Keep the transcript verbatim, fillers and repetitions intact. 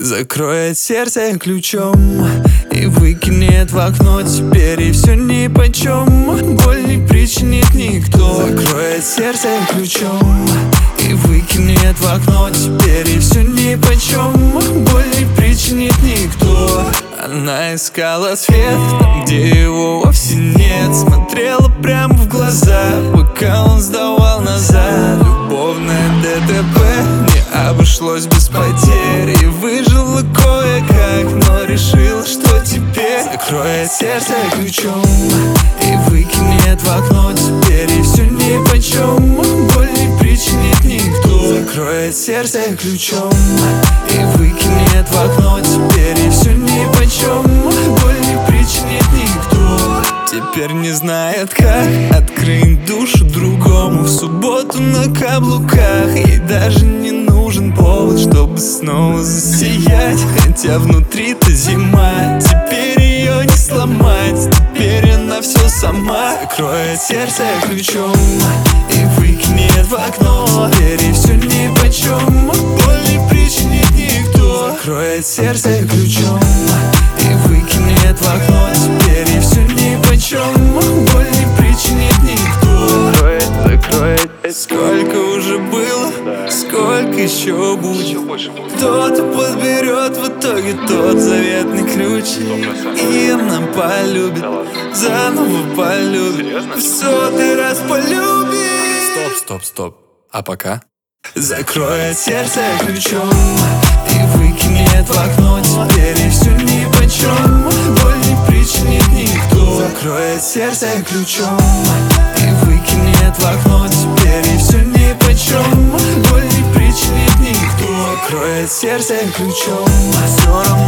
Закроет сердце ключом и выкинет в окно. Теперь и все нипочем, боль не причинит никто. Закроет сердце ключом и выкинет в окно. Теперь и все нипочем, боль не причинит никто. Она искала свет там, где его вовсе нет. Смотрела прямо в глаза, пока он сдавал назад. Любовное ДТП не обошлось без потерь. И выжила кое-как, но решила, что теперь закроет сердце ключом и выкинет в окно. Теперь и все нипочем, боль не причинит никто. Закроет сердце ключом и выкинет в окно. Теперь и все нипочем, боль не причинит никто. Теперь не знает, как открыть душу другому в субботу на каблуках. Ей даже не нужен повод, чтобы снова засиять. Хотя внутри-то зима, теперь ее не сломать. Теперь она все сама. Закроет сердце ключом и выкинет в окно. Теперь и все нипочем, боль не причинит никто. Закроет сердце ключом и выкинет в окно. Теперь и все нипочем, боль не причинит никто. Закроет, закроет. Сколько уже было, сколько еще будет. Кто-то подберет в итоге тот заветный ключ, и она полюбит, заново полюбит, в сотый раз полюбит. Стоп, стоп, стоп. А пока? Закроет сердце ключом и выкинет в окно. Теперь и все нипочем, боль не причинит никто. Закроет сердце ключом и выкинет в окно. Теперь и все нипочем, боль не причинит никто. Закроет сердце ключом, все равно